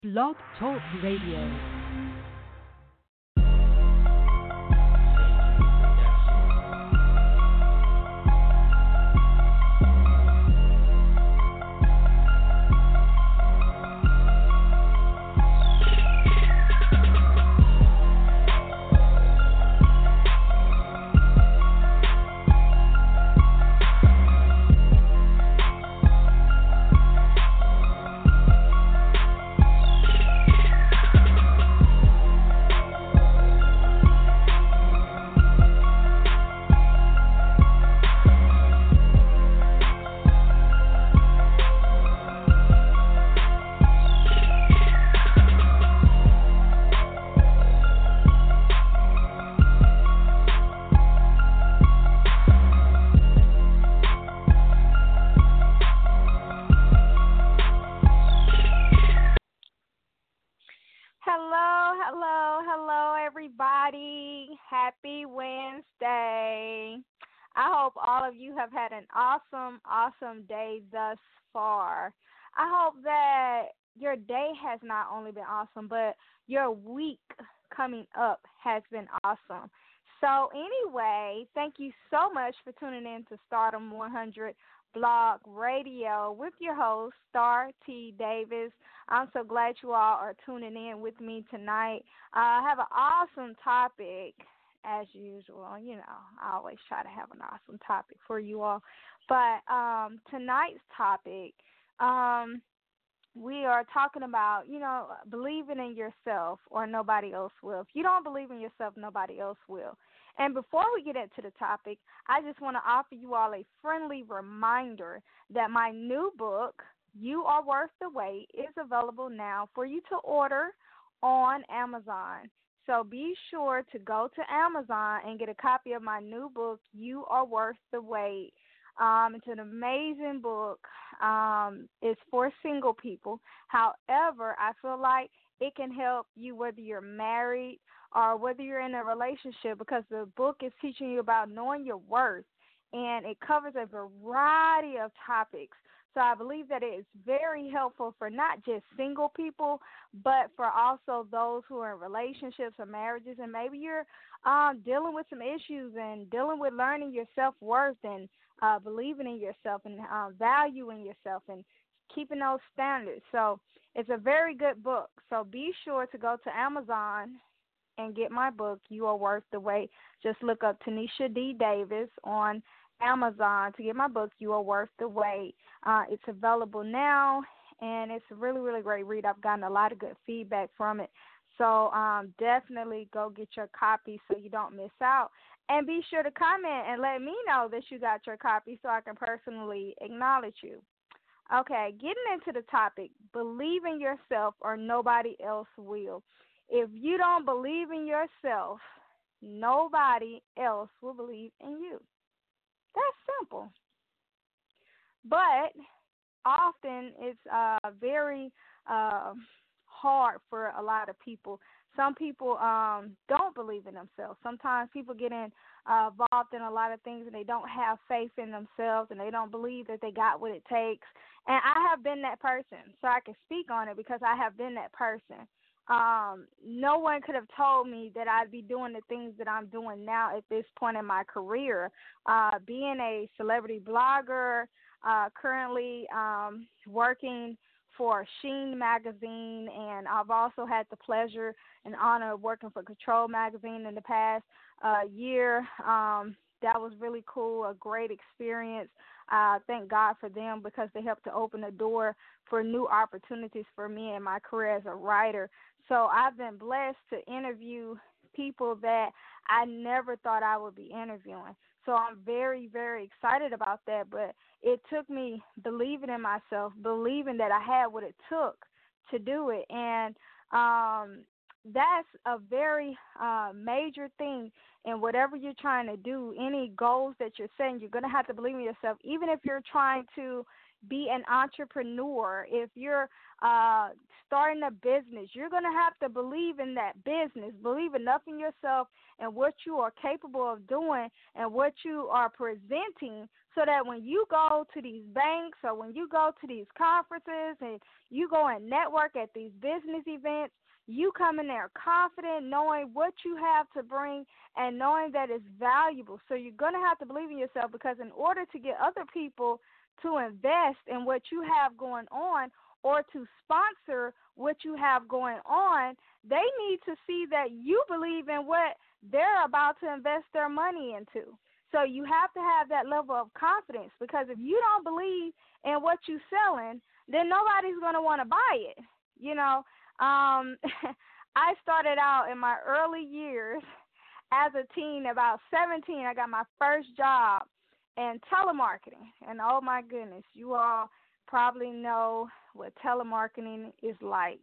Blog Talk Radio. Everybody. Happy Wednesday. I hope all of you have had an awesome day thus far. I hope that your day has not only been awesome, but your week coming up has been awesome. So anyway, thank you so much for tuning in to Stardom 100 Blog Radio with your host, Star T. Davis. I'm so glad you all are tuning in with me tonight. I have an awesome topic, as usual. You know, I always try to have an awesome topic for you all. But tonight's topic, we are talking about, believing in yourself or nobody else will. If you don't believe in yourself, nobody else will. And before we get into the topic, I just want to offer you all a friendly reminder that my new book, You Are Worth the Wait, is available now for you to order on Amazon. So be sure to go to Amazon and get a copy of my new book, You Are Worth the Wait. It's an amazing book. It's for single people. However, I feel like it can help you whether you're married or whether you're in a relationship, because the book is teaching you about knowing your worth, and it covers a variety of topics. So I believe that it is very helpful for not just single people, but for also those who are in relationships or marriages, and maybe you're dealing with some issues and dealing with learning your self-worth and believing in yourself and valuing yourself and keeping those standards. So it's a very good book. So be sure to go to Amazon and get my book, You Are Worth the Wait. Just look up Tanisha D. Davis on Amazon to get my book, You Are Worth the Wait. It's available now, and it's a really, really great read. I've gotten a lot of good feedback from it. So definitely go get your copy so you don't miss out. And be sure to comment and let me know that you got your copy so I can personally acknowledge you. Okay, getting into the topic, believe in yourself or nobody else will. If you don't believe in yourself, nobody else will believe in you. That's simple. But often it's very hard for a lot of people. Some people don't believe in themselves. Sometimes people get involved in a lot of things and they don't have faith in themselves and they don't believe that they got what it takes. And I have been that person, so I can speak on it because I have been that person. No one could have told me that I'd be doing the things that I'm doing now at this point in my career. Being a celebrity blogger, currently working for Sheen Magazine, and I've also had the pleasure and honor of working for Control Magazine in the past year. That was really cool, a great experience. Thank God for them because they helped to open the door for new opportunities for me in my career as a writer. So I've been blessed to interview people that I never thought I would be interviewing. So I'm very, very excited about that. But it took me believing in myself, believing that I had what it took to do it. And that's a very major thing in whatever you're trying to do. Any goals that you're setting, you're going to have to believe in yourself. Even if you're trying to be an entrepreneur, if you're starting a business, you're going to have to believe in that business, believe enough in yourself and what you are capable of doing and what you are presenting so that when you go to these banks or when you go to these conferences and you go and network at these business events, you come in there confident, knowing what you have to bring and knowing that it's valuable. So you're going to have to believe in yourself, because in order to get other people to invest in what you have going on or to sponsor what you have going on, they need to see that you believe in what they're about to invest their money into. So you have to have that level of confidence, because if you don't believe in what you're selling, then nobody's going to want to buy it. You know, I started out in my early years as a teen, about 17. I got my first job in telemarketing. And oh my goodness, you all probably know what telemarketing is like.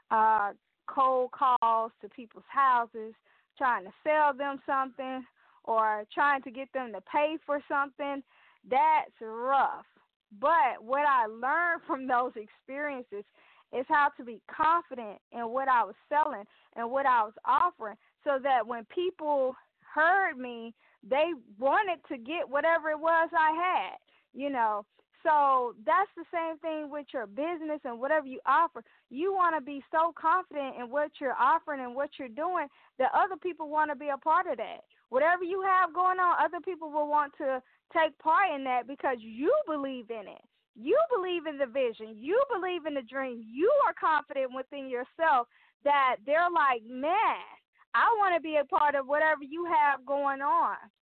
Cold calls to people's houses, trying to sell them something or trying to get them to pay for something. That's rough. But what I learned from those experiences is how to be confident in what I was selling and what I was offering, so that when people heard me, they wanted to get whatever it was I had, you know. So that's the same thing with your business and whatever you offer. You want to be so confident in what you're offering and what you're doing that other people want to be a part of that. Whatever you have going on, other people will want to take part in that because you believe in it. You believe in the vision. You believe in the dream. You are confident within yourself that they're like, man, I want to be a part of whatever you have going on.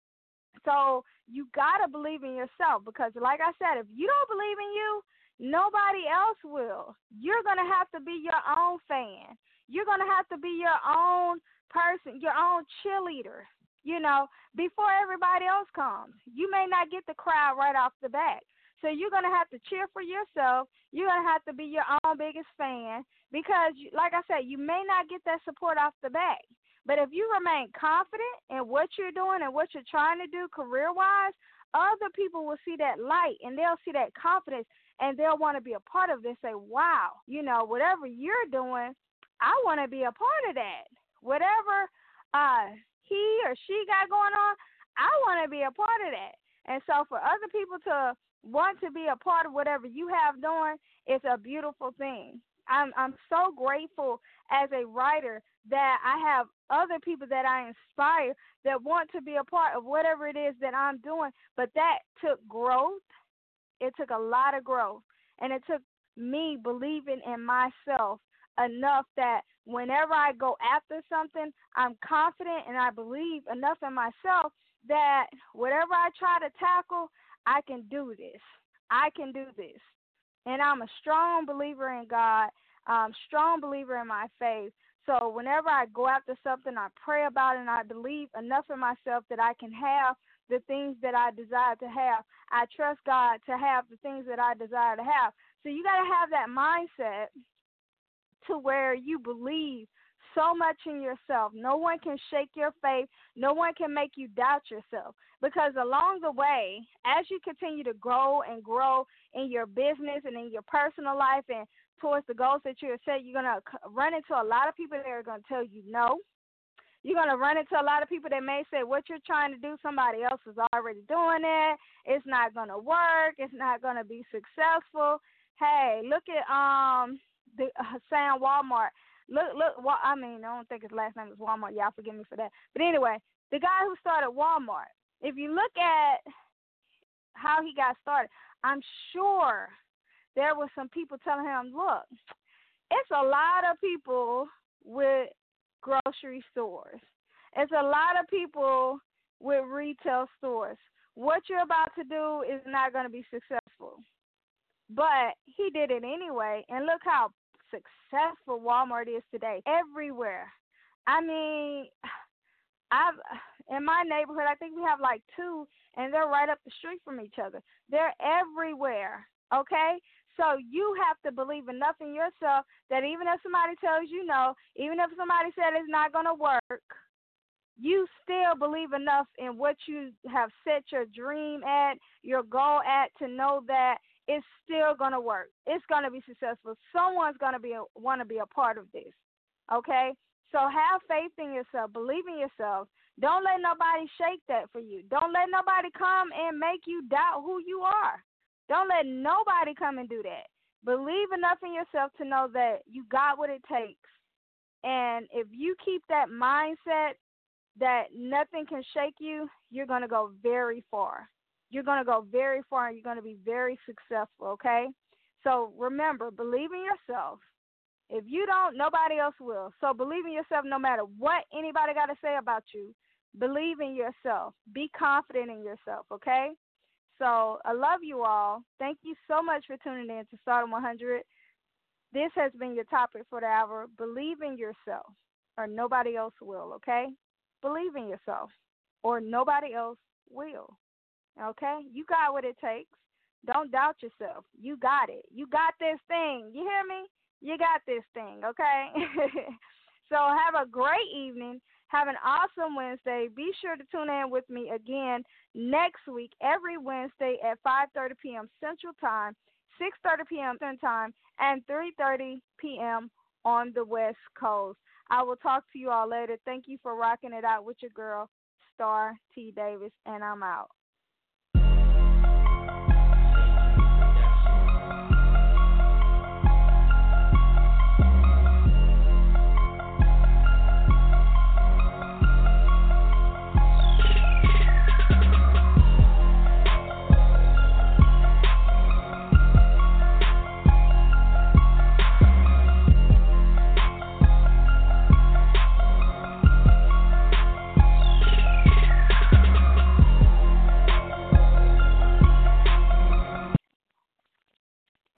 So you got to believe in yourself, because like I said, if you don't believe in you, nobody else will. You're going to have to be your own fan. You're going to have to be your own person, your own cheerleader, you know, before everybody else comes. You may not get the crowd right off the bat. So you're going to have to cheer for yourself. You're going to have to be your own biggest fan, because, like I said, you may not get that support off the bat. But if you remain confident in what you're doing and what you're trying to do career-wise, other people will see that light and they'll see that confidence and they'll want to be a part of it and say, wow, you know, whatever you're doing, I want to be a part of that. Whatever he or she got going on, I want to be a part of that. And so for other people to want to be a part of whatever you have doing is a beautiful thing. I'm so grateful as a writer that I have other people that I inspire that want to be a part of whatever it is that I'm doing. But that took growth. It took a lot of growth. And it took me believing in myself enough that whenever I go after something, I'm confident and I believe enough in myself that whatever I try to tackle, I can do this. I can do this. And I'm a strong believer in God. I'm a strong believer in my faith. So whenever I go after something, I pray about it and I believe enough in myself that I can have the things that I desire to have. I trust God to have the things that I desire to have. So you got to have that mindset to where you believe so much in yourself. No one can shake your faith. No one can make you doubt yourself. Because along the way, as you continue to grow and grow in your business and in your personal life and towards the goals that you have set, you're going to run into a lot of people that are going to tell you no. You're going to run into a lot of people that may say what you're trying to do, somebody else is already doing it. It's not going to work. It's not going to be successful. Hey, look at the Hassan Walmart. Look. I mean, I don't think his last name is Walmart. Y'all forgive me for that. But anyway, the guy who started Walmart, if you look at how he got started, I'm sure there were some people telling him, look, it's a lot of people with grocery stores. It's a lot of people with retail stores. What you're about to do is not going to be successful. But he did it anyway, and look how successful Walmart is today. Everywhere. I mean, in my neighborhood, I think we have like 2, and they're right up the street from each other. They're everywhere, okay? So you have to believe enough in yourself that even if somebody tells you no, even if somebody said it's not going to work, you still believe enough in what you have set your dream at, your goal at, to know that it's still going to work. It's going to be successful. Someone's going to want to be a part of this, okay? So have faith in yourself. Believe in yourself. Don't let nobody shake that for you. Don't let nobody come and make you doubt who you are. Don't let nobody come and do that. Believe enough in yourself to know that you got what it takes. And if you keep that mindset that nothing can shake you, you're going to go very far. You're going to go very far and you're going to be very successful, okay? So remember, believe in yourself. If you don't, nobody else will. So believe in yourself no matter what anybody got to say about you. Believe in yourself. Be confident in yourself, okay? So I love you all. Thank you so much for tuning in to Stardom 100. This has been your topic for the hour. Believe in yourself or nobody else will, okay? Believe in yourself or nobody else will, okay? You got what it takes. Don't doubt yourself. You got it. You got this thing. You hear me? You got this thing, okay? So have a great evening. Have an awesome Wednesday. Be sure to tune in with me again next week, every Wednesday at 5:30 p.m. Central Time, 6:30 p.m. Eastern Time, and 3:30 p.m. on the West Coast. I will talk to you all later. Thank you for rocking it out with your girl, Star T. Davis, and I'm out.